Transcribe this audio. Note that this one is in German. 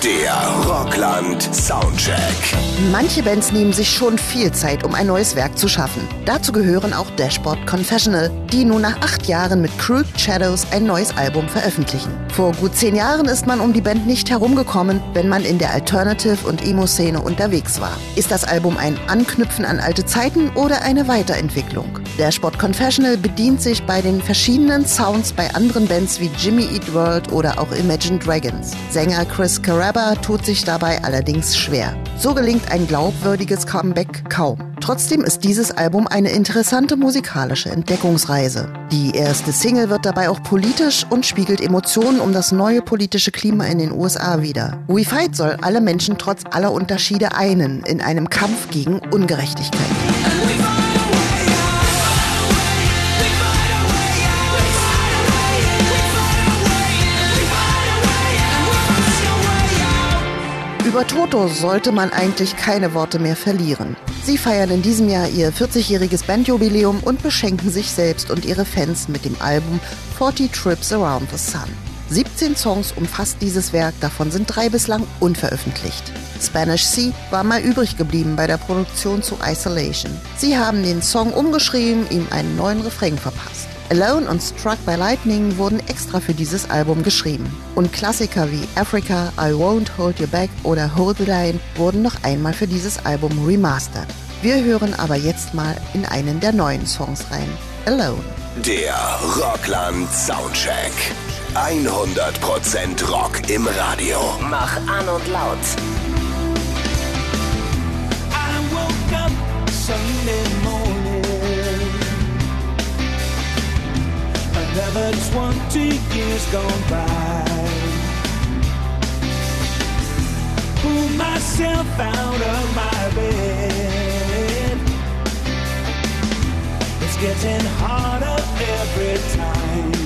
Der Rockland Soundcheck. Manche Bands nehmen sich schon viel Zeit, um ein neues Werk zu schaffen. Dazu gehören auch Dashboard Confessional, die nun nach 8 Jahren mit Crooked Shadows ein neues Album veröffentlichen. Vor gut 10 Jahren ist man um die Band nicht herumgekommen, wenn man in der Alternative- und Emo-Szene unterwegs war. Ist das Album ein Anknüpfen an alte Zeiten oder eine Weiterentwicklung? Dashboard Confessional bedient sich bei den verschiedenen Sounds bei anderen Bands wie Jimmy Eat World oder auch Imagine Dragons. Sänger Chris Carrabba tut sich dabei allerdings schwer. So gelingt ein glaubwürdiges Comeback kaum. Trotzdem ist dieses Album eine interessante musikalische Entdeckungsreise. Die erste Single wird dabei auch politisch und spiegelt Emotionen um das neue politische Klima in den USA wider. We Fight soll alle Menschen trotz aller Unterschiede einen in einem Kampf gegen Ungerechtigkeit. Über Toto sollte man eigentlich keine Worte mehr verlieren. Sie feiern in diesem Jahr ihr 40-jähriges Bandjubiläum und beschenken sich selbst und ihre Fans mit dem Album 40 Trips Around the Sun. 17 Songs umfasst dieses Werk, davon sind 3 bislang unveröffentlicht. Spanish Sea war mal übrig geblieben bei der Produktion zu Isolation. Sie haben den Song umgeschrieben, ihm einen neuen Refrain verpasst. Alone und Struck by Lightning wurden extra für dieses Album geschrieben. Und Klassiker wie Africa, I Won't Hold You Back oder Hold the Line wurden noch einmal für dieses Album remastert. Wir hören aber jetzt mal in einen der neuen Songs rein. Alone. Der Rockland Soundcheck. 100% Rock im Radio. Mach an und laut. I woke up Sunday morning. Another 20 years gone by. Pulled myself out of my bed. It's getting harder every time.